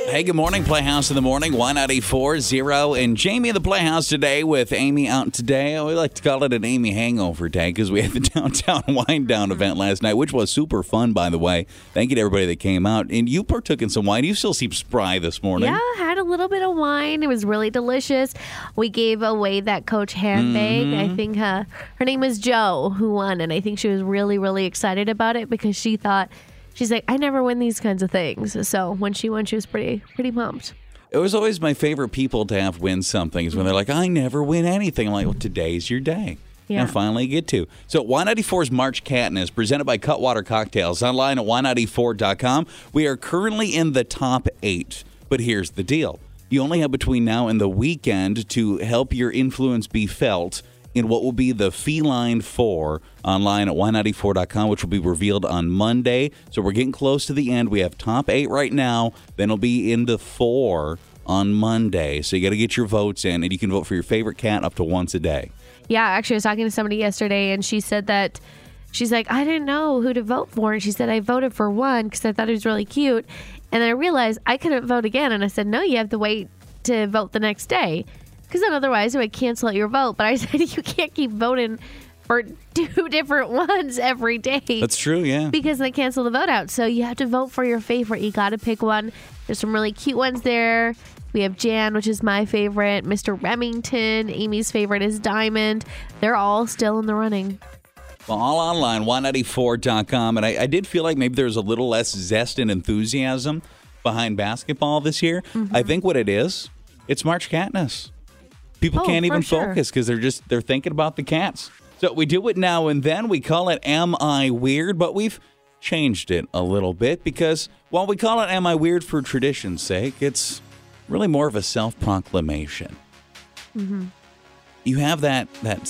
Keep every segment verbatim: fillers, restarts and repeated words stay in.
Hey, good morning, Playhouse in the Morning, Y ninety-four zero, and Jamie in the Playhouse today with Amy out today. We like to call it an Amy hangover day because we had the Downtown Wine Down event last night, which was super fun, by the way. Thank you to everybody that came out. And you partook in some wine. You still seem spry this morning. Yeah, had a little bit of wine. It was really delicious. We gave away that Coach handbag. Mm-hmm. I think uh, her name was Jo who won, and I think she was really, really excited about it because she thought, she's like, I never win these kinds of things. So when she won, she was pretty, pretty pumped. It was always my favorite people to have win something is when they're like, I never win anything. I'm like, well, today's your day. Yeah. And finally get to. So Y ninety-four's March Catness, presented by Cutwater Cocktails, online at Y ninety-four dot com. We are currently in the top eight, but here's the deal. You only have between now and the weekend to help your influence be felt in what will be the Feline Four online at Y ninety-four dot com, which will be revealed on Monday. So we're getting close to the end. We have top eight right now. Then it'll be into four on Monday. So you got to get your votes in, and you can vote for your favorite cat up to once a day. Yeah, actually, I was talking to somebody yesterday, and she said that, she's like, I didn't know who to vote for. And she said, I voted for one because I thought it was really cute. And then I realized I couldn't vote again. And I said, no, you have to wait to vote the next day, because then otherwise it would cancel out your vote. But I said, you can't keep voting for two different ones every day. That's true, yeah. Because they cancel the vote out. So you have to vote for your favorite. You got to pick one. There's some really cute ones there. We have Jan, which is my favorite. Mister Remington. Amy's favorite is Diamond. They're all still in the running. Well, all online, Y ninety-four dot com. And I, I did feel like maybe there's a little less zest and enthusiasm behind basketball this year. Mm-hmm. I think what it is, it's March Catness. People oh, can't even sure. focus because they're just they're thinking about the cats. So we do it now and then. We call it Am I Weird? But we've changed it a little bit because while we call it Am I Weird for tradition's sake, it's really more of a self-proclamation. Mm-hmm. You have that, that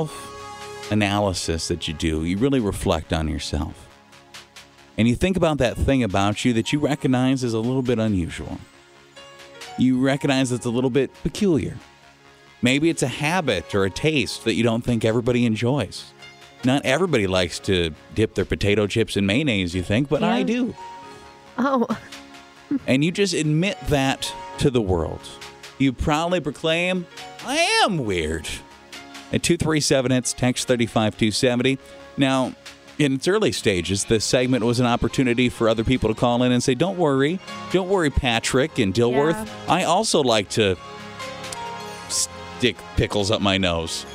self-analysis that you do. You really reflect on yourself. And you think about that thing about you that you recognize is a little bit unusual. You recognize it's a little bit peculiar. Maybe it's a habit or a taste that you don't think everybody enjoys. Not everybody likes to dip their potato chips in mayonnaise, you think, but yeah. I do. Oh. And you just admit that to the world. You proudly proclaim, I am weird. At two three seven, it's text three five two seven zero. Now, in its early stages, this segment was an opportunity for other people to call in and say, don't worry. Don't worry, Patrick and Dilworth. Yeah. I also like to stick pickles up my nose.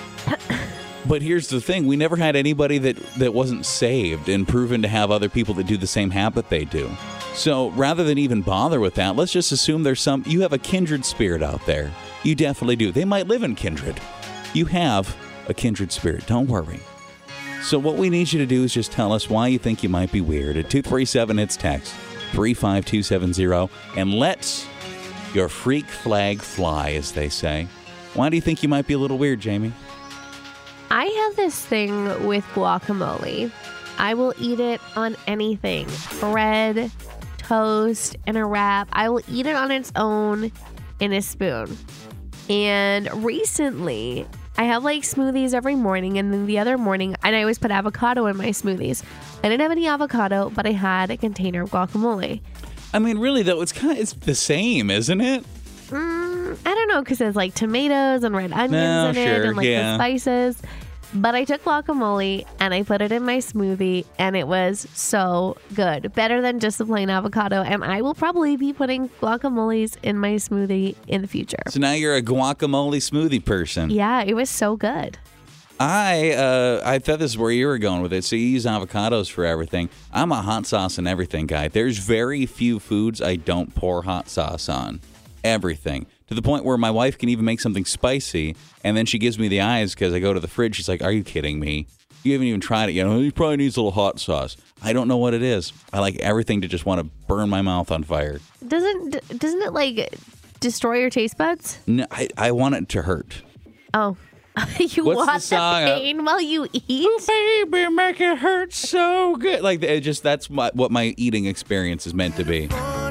But here's the thing. We never had anybody that, that wasn't saved and proven to have other people that do the same habit they do. So rather than even bother with that, let's just assume there's some, you have a kindred spirit out there. You definitely do. They might live in kindred. You have a kindred spirit. Don't worry. So what we need you to do is just tell us why you think you might be weird. At two three seven, it's text three five two seven zero. And let your freak flag fly, as they say. Why do you think you might be a little weird, Jamie? I have this thing with guacamole. I will eat it on anything. Bread, toast, and a wrap. I will eat it on its own in a spoon. And recently, I have like smoothies every morning, and then the other morning, and I always put avocado in my smoothies. I didn't have any avocado, but I had a container of guacamole. I mean, really, though, it's kind of it's the same, isn't it? Mm, I don't know, because there's like tomatoes and red onions no, in sure, it, and like yeah. the spices. But I took guacamole and I put it in my smoothie, and it was so good. Better than just the plain avocado. And I will probably be putting guacamoles in my smoothie in the future. So now you're a guacamole smoothie person. Yeah, it was so good. I uh, I thought this is where you were going with it. So you use avocados for everything. I'm a hot sauce and everything guy. There's very few foods I don't pour hot sauce on. Everything. To the point where my wife can even make something spicy, and then she gives me the eyes because I go to the fridge. She's like, are you kidding me? You haven't even tried it yet. He probably needs a little hot sauce. I don't know what it is. I like everything to just want to burn my mouth on fire. Doesn't doesn't it like destroy your taste buds? No, I, I want it to hurt. Oh. You What's want the, song? the pain while you eat? Oh, baby, make it hurt so good. Like, it just that's my, what my eating experience is meant to be.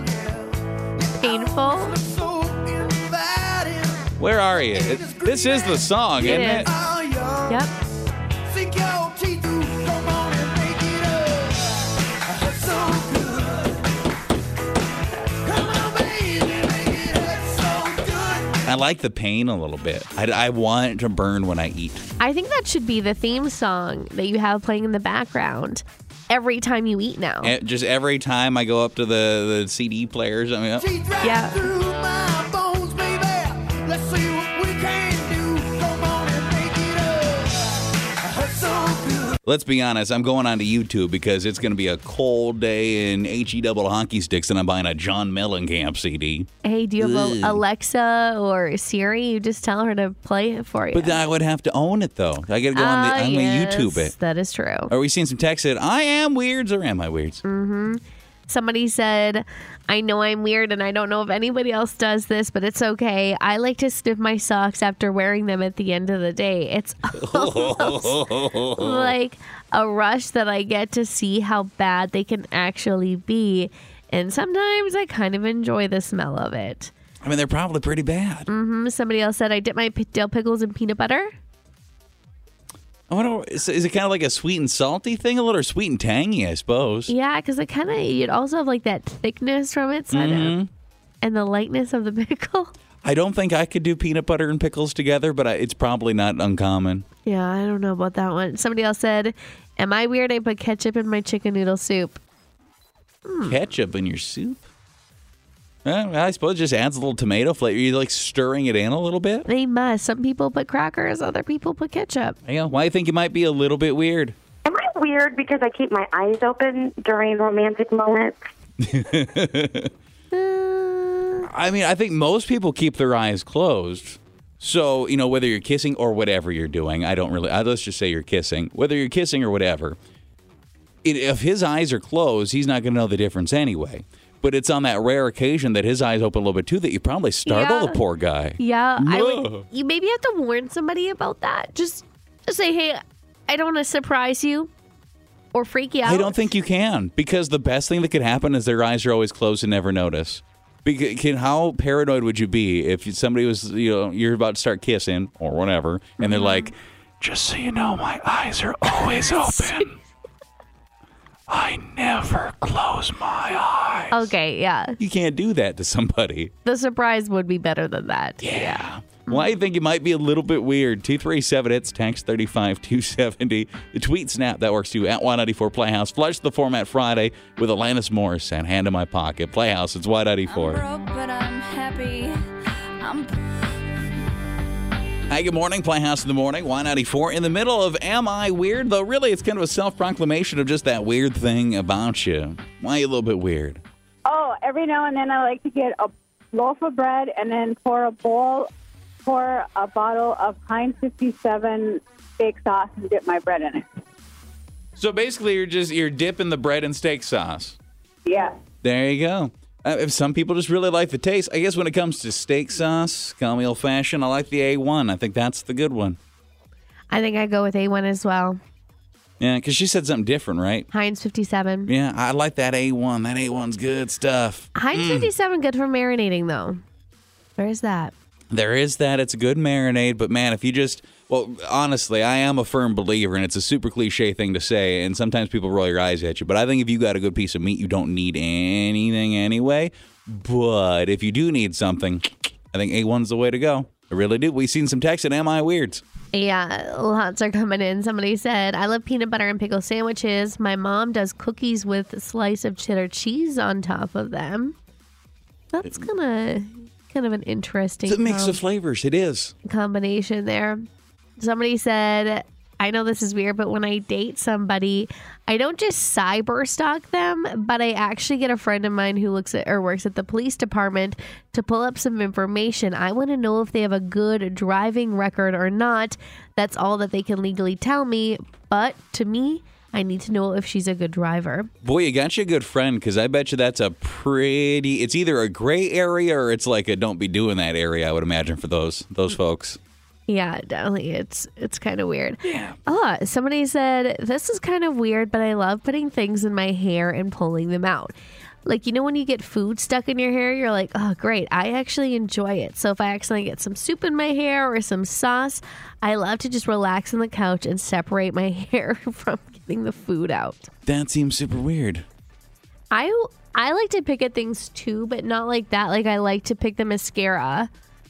Painful? Where are you? It, this is the song, it isn't is. it? Yep. I like the pain a little bit. I, I want it to burn when I eat. I think that should be the theme song that you have playing in the background every time you eat now. And just every time I go up to the, the C D players, I mean, oh. Yeah. Through my bones, baby. Let's see what we can do. Come on and make it up. It hurts so good. Let's be honest, I'm going on to YouTube because it's going to be a cold day in H E double hockey sticks and I'm buying a John Mellencamp C D. Hey, do you have Ugh. a Alexa or Siri? You just tell her to play it for you. But I would have to own it, though. I got to go on the, Ah, I'm going yes, to YouTube it. That is true. Are we seeing some text that I am weirds or am I weirds? Mm-hmm. Somebody said, I know I'm weird and I don't know if anybody else does this, but it's okay. I like to sniff my socks after wearing them at the end of the day. It's almost like a rush that I get to see how bad they can actually be. And sometimes I kind of enjoy the smell of it. I mean, they're probably pretty bad. Mm-hmm. Somebody else said, I dip my p- dill pickles in peanut butter. I wonder, is, is it kind of like a sweet and salty thing a little, or sweet and tangy, I suppose? Yeah, because it kind of, you'd also have like that thickness from it, sort Mhm. of, and the lightness of the pickle. I don't think I could do peanut butter and pickles together, but I, it's probably not uncommon. Yeah, I don't know about that one. Somebody else said, am I weird? I put ketchup in my chicken noodle soup. Hmm. Ketchup in your soup? Uh, I suppose it just adds a little tomato flavor. You're like stirring it in a little bit. They must. Some people put crackers, other people put ketchup. Yeah, why do you think you might be a little bit weird? Am I weird because I keep my eyes open during romantic moments? Uh, I mean, I think most people keep their eyes closed. So, you know, whether you're kissing or whatever you're doing, I don't really, uh, let's just say you're kissing. Whether you're kissing or whatever, it, if his eyes are closed, he's not going to know the difference anyway. But it's on that rare occasion that his eyes open a little bit too that you probably startle Yeah. the poor guy. yeah, I Ugh. would. You maybe have to warn somebody about that. Just, just say, hey, I don't want to surprise you or freak you out. I don't think you can, because the best thing that could happen is their eyes are always closed and never notice. Because can, how paranoid would you be if somebody was, you know, you're about to start kissing or whatever, and they're like, just so you know, my eyes are always open. I never close my eyes. Okay, yeah. You can't do that to somebody. The surprise would be better than that. Yeah. Well, I think it might be a little bit weird. two three seven, it's text thirty-five two seventy. The tweet snap, that works too, at Y ninety-four Playhouse. Flush the format Friday with Alanis Morissette, Hand in My Pocket. Playhouse, it's Y ninety-four. I'm broke, but I'm happy. I'm Hi, good morning. Playhouse in the morning, Y ninety-four. In the middle of Am I Weird? Though really, it's kind of a self-proclamation of just that weird thing about you. Why are you a little bit weird? Oh, every now and then I like to get a loaf of bread and then pour a bowl, pour a bottle of Heinz fifty-seven steak sauce and dip my bread in it. So basically, you're just you're dipping the bread in steak sauce. Yeah. There you go. Uh, if some people just really like the taste. I guess when it comes to steak sauce, call me old-fashioned, I like the A one. I think that's the good one. I think I go with A one as well. Yeah, because she said something different, right? Heinz fifty-seven. Yeah, I like that A one. That A one's good stuff. Heinz fifty-seven, good for marinating, though. Where's that? There is that. It's a good marinade, but man, if you just, well, honestly, I am a firm believer, and it's a super cliche thing to say, and sometimes people roll your eyes at you, but I think if you got a good piece of meat, you don't need anything anyway. But if you do need something, I think A one's the way to go. I really do. We've seen some texts at Am I Weirds? Yeah, lots are coming in. Somebody said, I love peanut butter and pickle sandwiches. My mom does cookies with a slice of cheddar cheese on top of them. That's kind of kind of an interesting It's a mix com- of flavors. It is. combination there. Somebody said, I know this is weird, but when I date somebody, I don't just cyber stalk them, but I actually get a friend of mine who looks at or works at the police department to pull up some information. I want to know if they have a good driving record or not. That's all that they can legally tell me. But to me, I need to know if she's a good driver. Boy, you got you a good friend, because I bet you that's a pretty, it's either a gray area or it's like a don't be doing that area, I would imagine, for those those folks. Yeah, definitely. It's it's kind of weird. Yeah. Oh, somebody said, this is kind of weird, but I love putting things in my hair and pulling them out. Like, you know, when you get food stuck in your hair, you're like, oh, great. I actually enjoy it. So if I accidentally get some soup in my hair or some sauce, I love to just relax on the couch and separate my hair from getting the food out. That seems super weird. I I like to pick at things too, but not like that. Like, I like to pick the mascara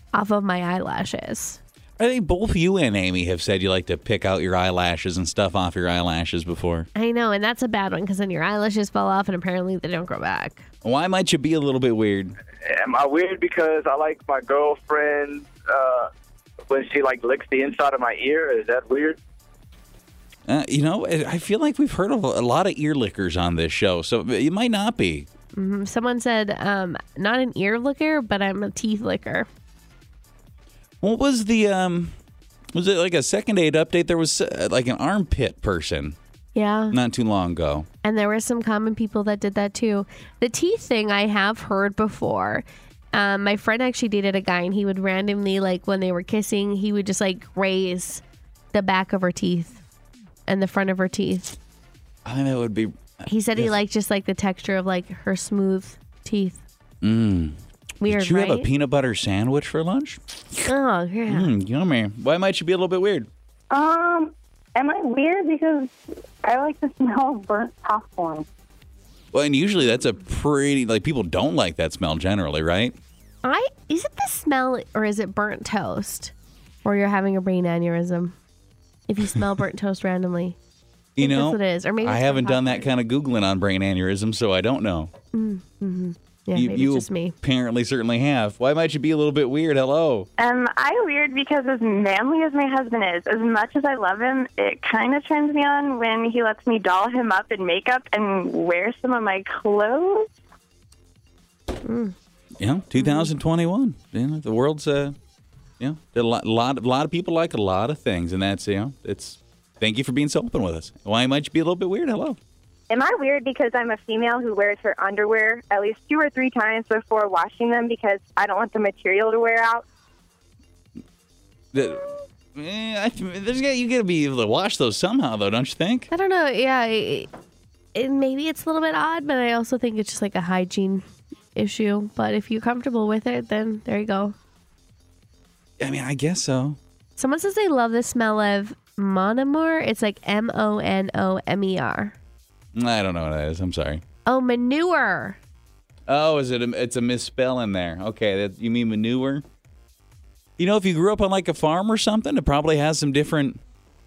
off of my eyelashes. I think both you and Amy have said you like to pick out your eyelashes and stuff off your eyelashes before. I know, and that's a bad one because then your eyelashes fall off and apparently they don't grow back. Why might you be a little bit weird? Am I weird because I like my girlfriend uh, when she like licks the inside of my ear? Is that weird? Uh, you know, I feel like we've heard of a lot of ear lickers on this show, so it might not be. Mm-hmm. Someone said, um, not an ear licker, but I'm a teeth licker. What was the, um, was it like a second date update? There was uh, like an armpit person Yeah. not too long ago. And there were some common people that did that too. The teeth thing I have heard before. Um, my friend actually dated a guy and he would randomly, like when they were kissing, he would just like graze the back of her teeth and the front of her teeth. I think that would be. He said he liked just like the texture of like her smooth teeth. Mmm. Weird, Did you right? have a peanut butter sandwich for lunch? Oh, yeah. Mmm, yummy. Why might you be a little bit weird? Um, am I weird because I like the smell of burnt popcorn? Well, and usually that's a pretty, like, people don't like that smell generally, right? I is it the smell or is it burnt toast? Or you're having a brain aneurysm if you smell burnt toast randomly. You think know, that's what it is. Or maybe I it's haven't burnt done that kind of Googling on brain aneurysm, so I don't know. Mm-hmm. Yeah, you maybe you it's just me. apparently certainly have. Why might you be a little bit weird? Hello. Am I weird because as manly as my husband is, as much as I love him, it kind of turns me on when he lets me doll him up in makeup and wear some of my clothes. Mm. Yeah, two thousand twenty-one. You know, the world's, uh, you know, a lot, lot, a lot of people like a lot of things, and that's, you know, it's, thank you for being so open with us. Why might you be a little bit weird? Hello. Am I weird because I'm a female who wears her underwear at least two or three times before washing them because I don't want the material to wear out? The, eh, I, there's, you got to be able to wash those somehow, though, don't you think? I don't know. Yeah, it, it, maybe it's a little bit odd, but I also think it's just like a hygiene issue. But if you're comfortable with it, then there you go. I mean, I guess so. Someone says they love the smell of monomer. It's like M O N O M E R. I don't know what that is. I'm sorry. Oh, manure. Oh, is it? A, it's a misspell in there. Okay, that, you mean manure? You know, if you grew up on like a farm or something, it probably has some different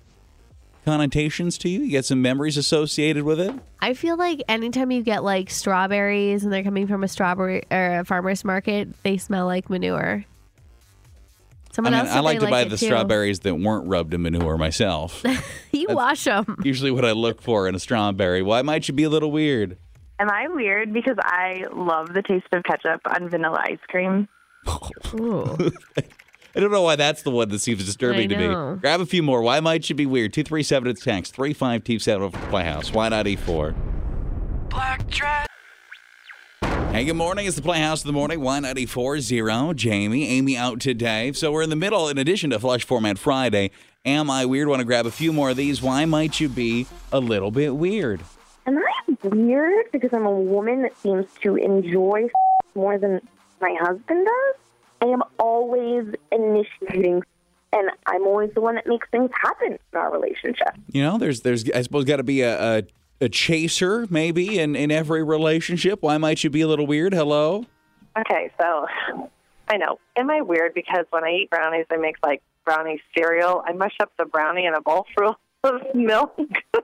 connotations to you. You get some memories associated with it. I feel like anytime you get like strawberries and they're coming from a strawberry or a farmer's market, they smell like manure. Someone I mean, else said I like they to buy it the too. strawberries that weren't rubbed in manure myself. You wash them. Usually what I look for in a strawberry. Why might you be a little weird? Am I weird because I love the taste of ketchup on vanilla ice cream? Ooh. I don't know why that's the one that seems disturbing I to know. me. Grab a few more. Why might you be weird? two three seven, it's text. three five two seven over Playhouse. Why not E four? Black dress. Hey, good morning. It's the Playhouse of the Morning. Y ninety-four zero. Jamie. Amy out today. So we're in the middle, in addition to Flush Format Friday. Am I weird? Want to grab a few more of these. Why might you be a little bit weird? Am I weird because I'm a woman that seems to enjoy more than my husband does? I am always initiating, and I'm always the one that makes things happen in our relationship. You know, there's, there's I suppose, got to be a, a, a chaser, maybe, in, in every relationship. Why might you be a little weird? Hello? Okay, so I know. Am I weird because when I eat brownies, I make like brownie cereal. I mush up the brownie in a bowl full of milk.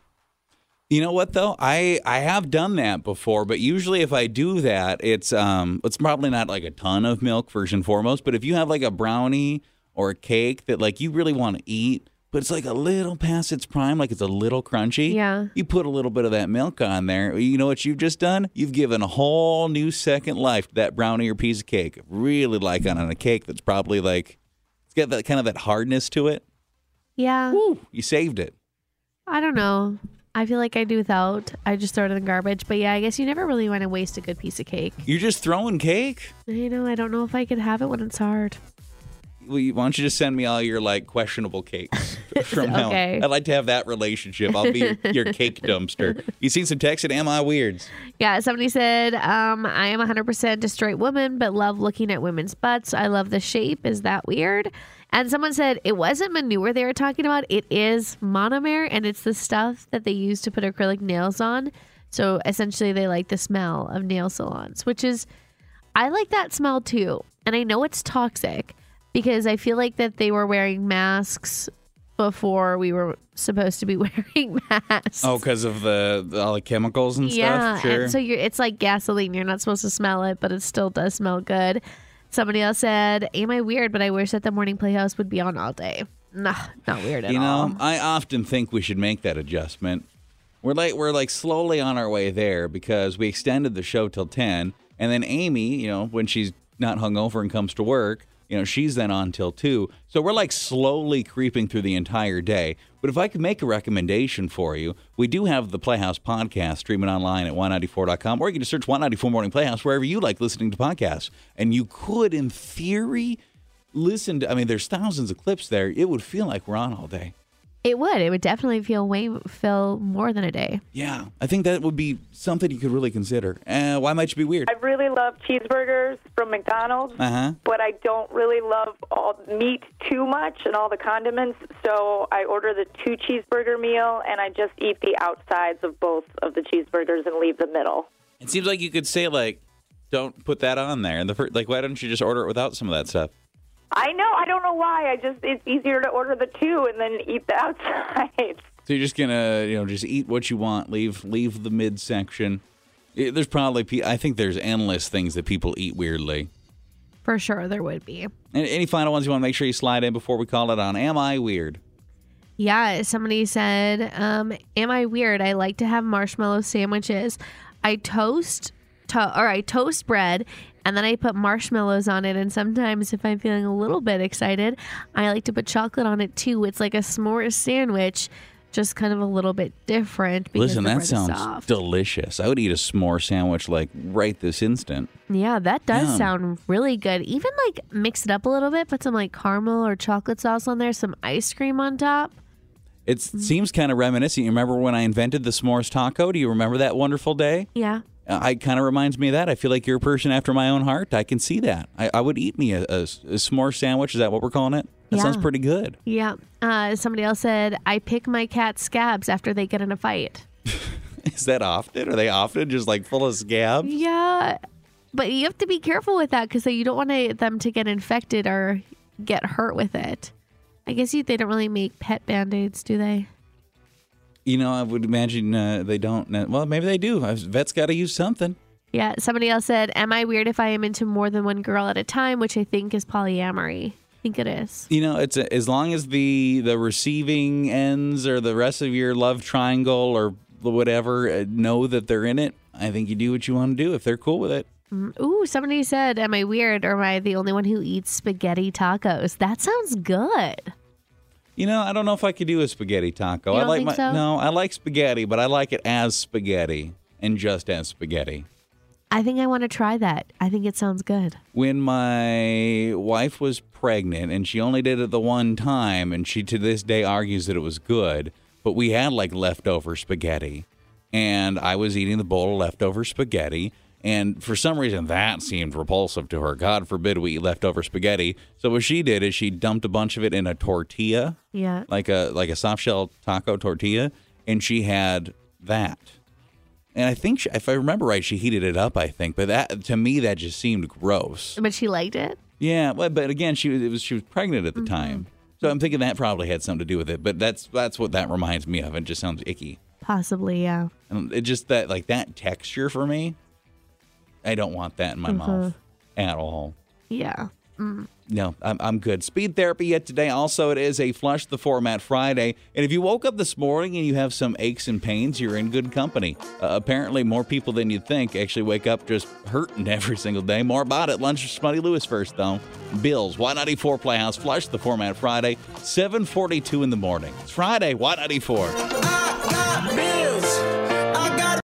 You know what, though? I, I have done that before, but usually if I do that, it's um it's probably not like a ton of milk, first and foremost, but if you have like a brownie or a cake that like you really want to eat, but it's like a little past its prime, like it's a little crunchy, Yeah. you put a little bit of that milk on there. You know what you've just done? You've given a whole new second life to that brownie or piece of cake. Really like on a cake that's probably like, it's got that kind of that hardness to it. Yeah. Woo, you saved it. I don't know. I feel like I do without. I just throw it in the garbage. But yeah, I guess you never really want to waste a good piece of cake. You're just throwing cake? You know, I don't know if I could have it when it's hard. Well, you- why don't you just send me all your like questionable cakes from now on? Okay. I'd like to have that relationship. I'll be your, your cake dumpster. You seen some text at Am I Weirds? Yeah, somebody said, um, I am one hundred percent a straight woman, but love looking at women's butts. I love the shape. Is that weird? And someone said it wasn't manure they were talking about. It is monomer, and it's the stuff that they use to put acrylic nails on. So essentially, they like the smell of nail salons, which is, I like that smell too. And I know it's toxic because I feel like that they were wearing masks before we were supposed to be wearing masks. Oh, because of the, the all the chemicals and yeah, stuff? Sure. and so you're, it's like gasoline. You're not supposed to smell it, but it still does smell good. Somebody else said, am I weird, but I wish that the Morning Playhouse would be on all day. Nah, not weird at you all. know, I often think we should make that adjustment. We're like we're like slowly on our way there because we extended the show till ten, and then Amy, you know, when she's not hungover and comes to work, you know, she's then on till two. So we're like slowly creeping through the entire day. But if I could make a recommendation for you, we do have the Playhouse podcast streaming online at Y ninety-four dot com, or you can just search Y ninety-four Morning Playhouse wherever you like listening to podcasts. And you could, in theory, listen to, I mean, there's thousands of clips there. It would feel like we're on all day. It would. It would definitely feel way feel more than a day. Yeah, I think that would be something you could really consider. Uh, why might you be weird? I really love cheeseburgers from McDonald's, Uh-huh. but I don't really love all meat too much and all the condiments, so I order the two cheeseburger meal, and I just eat the outsides of both of the cheeseburgers and leave the middle. It seems like you could say, like, don't put that on there. And the first, like, why don't you just order it without some of that stuff? I know. I don't know why. I just it's easier to order the two and then eat the outsides. So you're just gonna, you know, just eat what you want, leave leave the midsection. It- There's probably, pe- I think there's endless things that people eat weirdly. For sure, there would be. And any final ones you want to make sure you slide in before we call it on? Am I weird? Yeah, somebody said, um, am I weird? I like to have marshmallow sandwiches. I toast, to- or I toast bread, and then I put marshmallows on it. And sometimes if I'm feeling a little bit excited, I like to put chocolate on it too. It's like a s'more sandwich, just kind of a little bit different. Because Listen, the that bread is sounds soft. delicious. I would eat a s'more sandwich like right this instant. Yeah, that does Yum. sound really good. Even like mix it up a little bit, put some like caramel or chocolate sauce on there, some ice cream on top. It seems kind of reminiscent. You remember when I invented the s'mores taco? Do you remember that wonderful day? Yeah. Uh, I kind of reminds me of that. I feel like you're a person after my own heart. I can see that. I, I would eat me a, a, a s'more sandwich. Is that what we're calling it? That Yeah. sounds pretty good. Yeah. Uh, somebody else said, I pick my cat's scabs after they get in a fight. Is that often? Are they often just like full of scabs? Yeah. But you have to be careful with that because you don't want to, them to get infected or get hurt with it. I guess you, they don't really make pet Band-Aids, do they? You know, I would imagine uh, they don't. Uh, well, maybe they do. Uh, Vets got to use something. Yeah. Somebody else said, am I weird if I am into more than one girl at a time, which I think is polyamory. I think it is. You know, it's a, as long as the the receiving ends or the rest of your love triangle or whatever uh, know that they're in it, I think you do what you want to do if they're cool with it. Mm, Ooh, somebody said, am I weird or am I the only one who eats spaghetti tacos? That sounds good. You know, I don't know if I could do a spaghetti taco. You I don't like think my so? no, I like spaghetti, but I like it as spaghetti and just as spaghetti. I think I want to try that. I think it sounds good. When my wife was pregnant and she only did it the one time and she to this day argues that it was good, but we had like leftover spaghetti and I was eating the bowl of leftover spaghetti. And for some reason, that seemed repulsive to her. God forbid we eat leftover spaghetti. So what she did is she dumped a bunch of it in a tortilla, Yeah. like a like a soft shell taco tortilla, and she had that. And I think, she, if I remember right, she heated it up. I think, but that to me that just seemed gross. But she liked it? Yeah, well, but again, she was it was she was pregnant at the time, so I'm thinking that probably had something to do with it. But that's that's what that reminds me of. It just sounds icky. Possibly, yeah. And it just that like that texture for me. I don't want that in my mouth at all. Yeah. No, I'm, I'm good. Speed therapy yet today. Also, it is a Flush the Format Friday. And if you woke up this morning and you have some aches and pains, you're in good company. Uh, apparently, more people than you'd think actually wake up just hurting every single day. More about it. Lunch with Smutty Lewis first, though. Bills, Y ninety-four Playhouse, Flush the Format Friday, seven forty-two in the morning. It's Friday, Y ninety-four.